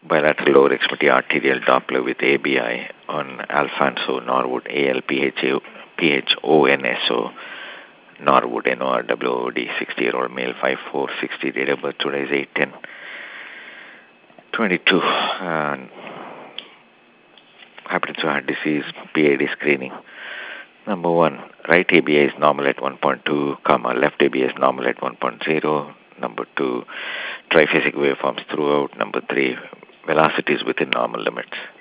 bilateral lower extremity arterial Doppler with ABI on Alfonso Norwood, ALPHONSO, Norwood, NORWOOD, 60-year-old male, 5'4", 60, date of birth today is 8/10/22. Hypertensive heart disease, PAD screening. Number 1, right ABI is normal at 1.2, left ABI is normal at 1.0. Number 2, triphasic waveforms throughout. Number 3, velocity is within normal limits.